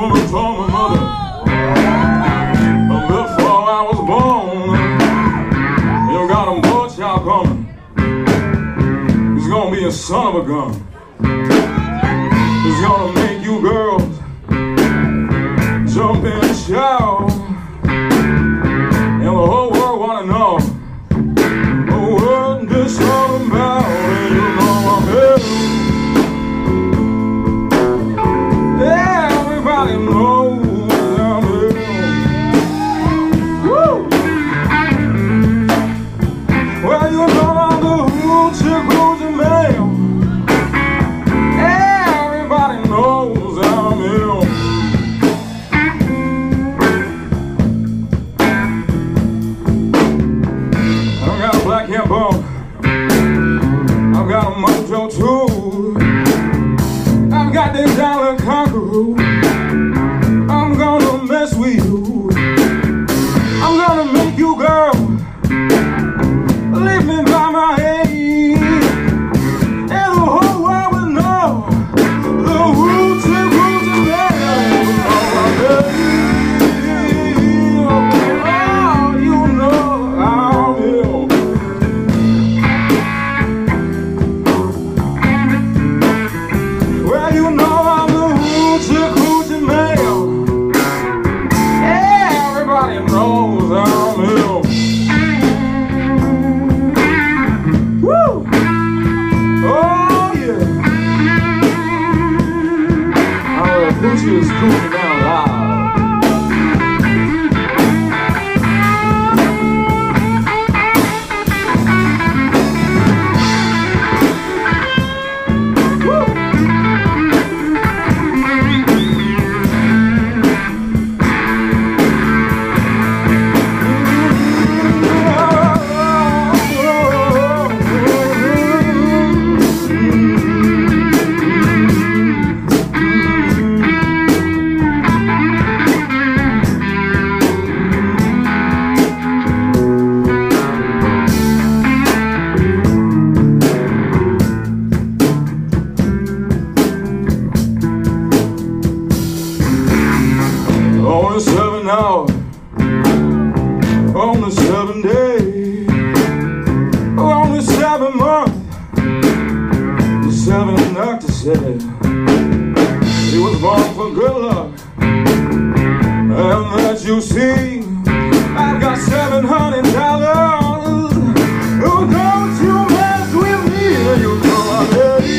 woman told my mother before I was born, you got a boy child coming. He's gonna be a son of a gun. He's gonna make you girls jump and shout, and the whole world wanna know what this all about. And you know I'm here. Everybody knows I'm here. Woo! Well, you know I'm the hoochie coochie man. Everybody knows I'm here. I've got a black hair bone. I've got a mojo too. I've got this dollar conqueror. I'm gonna mess with you. I'm gonna make you girl leave me by my head. And the whole world will know the hoochie coochie man. Oh, you know I'm here. Well, you know I'm the hoochie coochie man. Everybody knows I'm here. Woo! Oh yeah. Our hoochie is coochie down loud. Only 7 hours, only 7 days, only 7 months, 7 doctors said he was born for good luck. And that you see, I've got $700. Oh, don't you mess with me, you know I'm ready.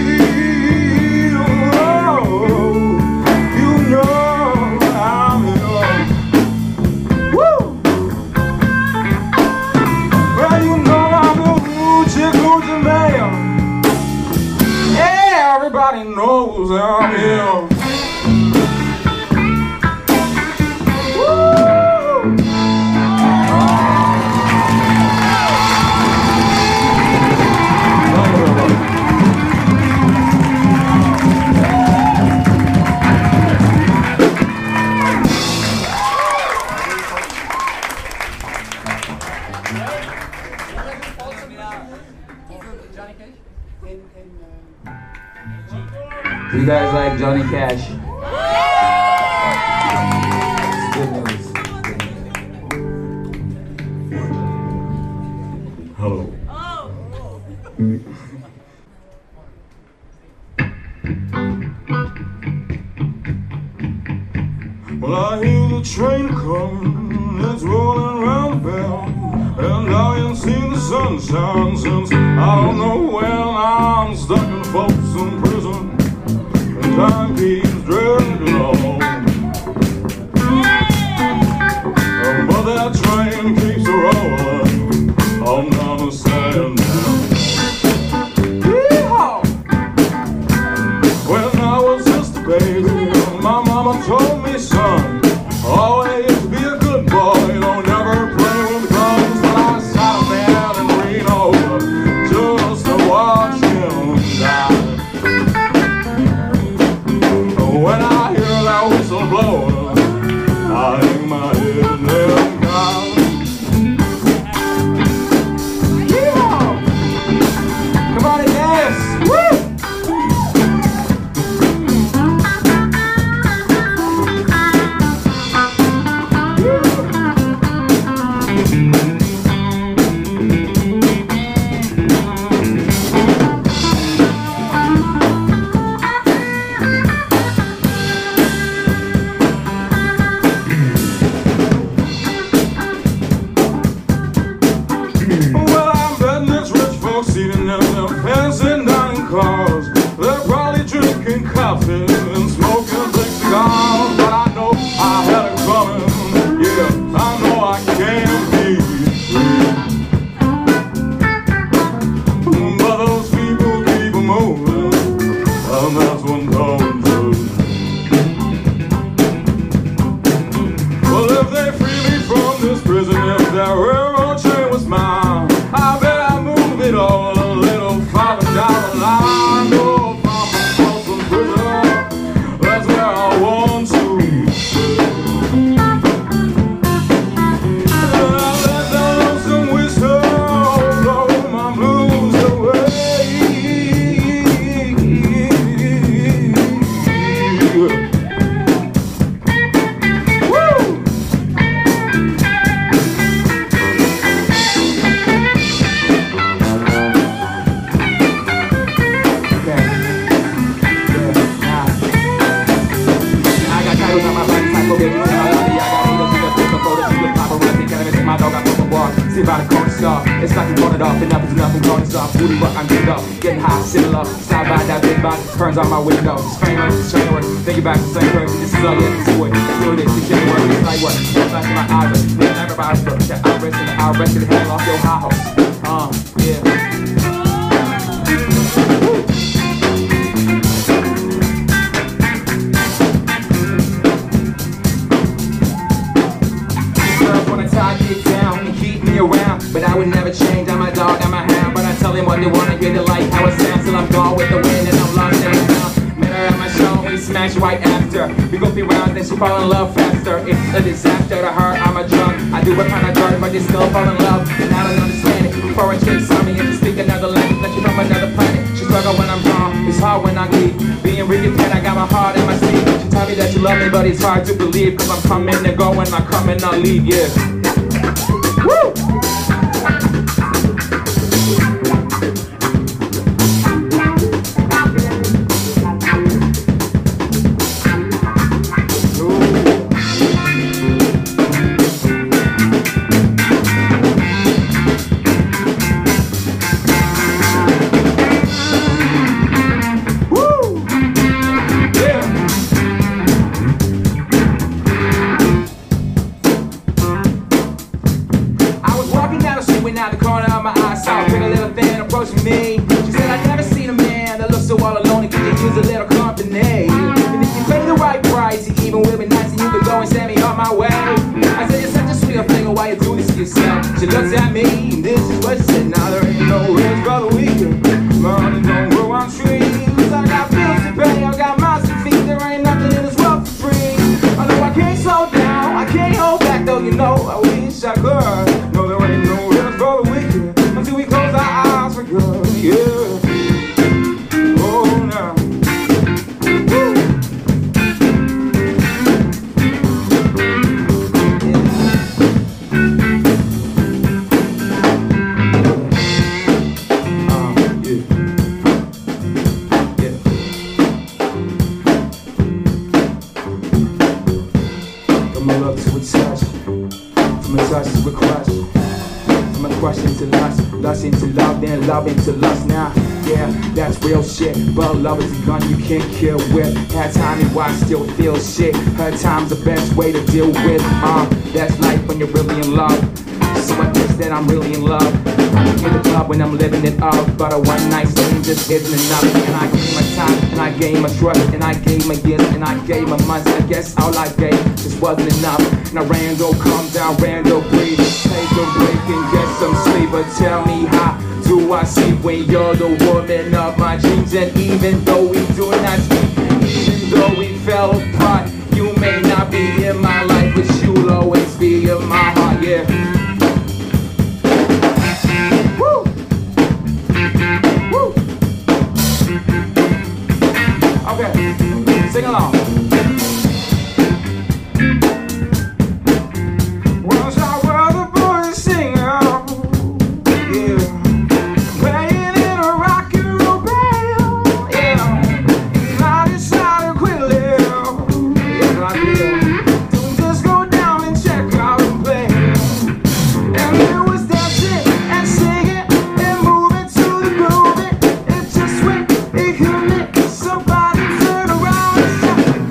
Everybody knows I'm here. Woo! Do you guys like Johnny Cash? Good news. Hello. Well, I hear the train coming, it's rolling around the bend, and I ain't seen the sunshine since I don't know when. I'm stuck in Folsom Prison, and time keeps dragging on. But that train keeps rolling on down the sand now. Yeehaw! When I was just a baby, my mama told me, son, always be a good boy, don't ever play with guns. But I sat him down and leaned over just to watch him die. and that's one don't do. Well, if they free me from this prison, if that railroad train was mine, I bet I'd move it all a little farther down the line. Go far from Folsom Prison, that's where I want to. Let the lonesome whistle blow my blues away. See about a corner store, it's like you want it off, enough is enough, I'm going soft, booty rock, I'm getting up, getting high, sitting low, slide by that big box, turns on my window, it's famous, it's train work, think about the same person, this is all you have to do it, it's shit work, it's light work, it's like my eyes, it's never by the that I'll rest the hell off your high horse, yeah. Around, but I would never change. I'm a dog, I'm a hound, but I tell them what they want to hear. They like how it sounds till I'm gone with the wind and I'm lost in the sound. Met her at my show, we smash right after. We go 3 rounds, then she fall in love faster. It's a disaster to her, I'm a drunk. I do it kind of dark, but they still fall in love. And I don't understand it. Foreign chicks on me and to speak another language, like you from another planet. She struggle when I'm gone, it's hard when I leave. Being really bad, I got my heart in my sleeve. She tell me that she love me, but it's hard to believe. Cause I'm coming and going, I come and I leave, yeah. Woo! Out the corner of my eye, saw a pretty little thing approaching me. She said, I've never seen a man that looks so all alone and could use a little company. And if you pay the right price, you even will be nice and you could go and send me on my way. I said, you're such a sweet thing, why you do this to yourself? She looks at me, and this is what she said. Now there ain't no rest for the weekend. Money don't grow on trees. I got bills to pay, I got mouths to feed. There ain't nothing in this world for free. I know I can't slow down, I can't hold back, though you know I wish I could. No, there ain't no rest for the weekend until we close our eyes for good, yeah. Oh, now. Woo. From my love to a touch, from a touch to a crush. From a crush into lust, lust into love, then love into lust. Now, yeah, that's real shit. But love is a gun you can't kill with. Had time and why I still feel shit. Her time's the best way to deal with. That's life when you're really in love. So I guess that I'm really in love. I can get the club when I'm living it up, but a one night stand just isn't enough. And I gave my time, and I gave my trust, and I gave my years, and I gave my months. I guess all I gave just wasn't enough. Now Randall comes down, Randall breathe. Take a break and get some sleep, but tell me how do I sleep when you're the woman of my dreams? And even though we do not speak, even though we fell apart, you may not be in my life, but you'll always be in my heart, yeah. Okay, sing along. Was I where the boys sing out? Yeah, playing in a rock and roll band. Yeah, and I decided to quit live. Yes, I did. Don't just go down and check out the play. And there was dancing and singing and moving to the groove. It just went, it could make somebody turn around and say,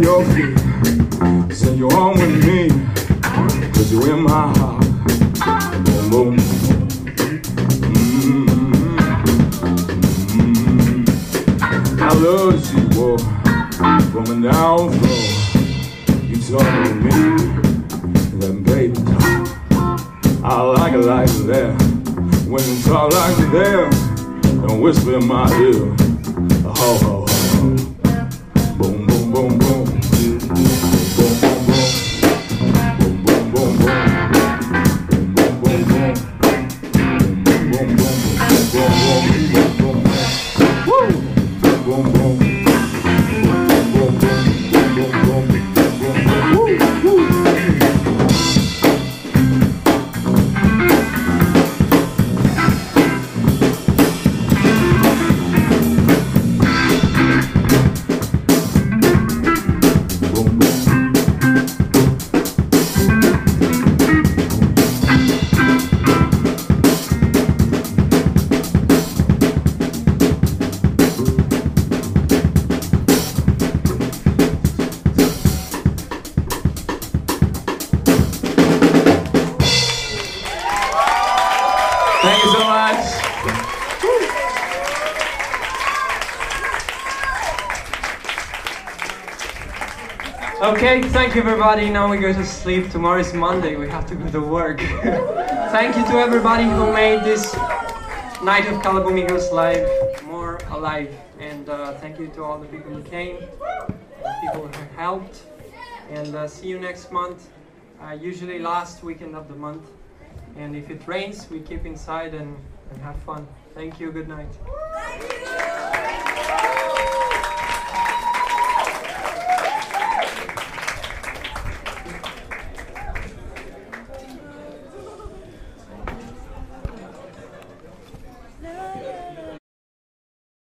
your feet. Say you're on with me, 'cause you're in my heart. Boom, boom. I love to see you walk from a down floor. You talk to me, then baby talk. I like it like that. When you talk like that, don't whisper in my ear. Ho ho ho. Boom boom boom boom. Boom boom boom. Boom boom boom boom. Boom boom boom boom. Boom boom boom boom boom boom. Woo! Boom boom. Boom boom boom boom boom. Woo woo. Thank you so much. Okay, thank you everybody. Now we go to sleep. Tomorrow is Monday. We have to go to work. Thank you to everybody who made this Night of Calabomigos live more alive. And thank you to all the people who came, the people who helped. And see you next month, usually last weekend of the month. And if it rains, we keep inside and have fun. Thank you. Good night.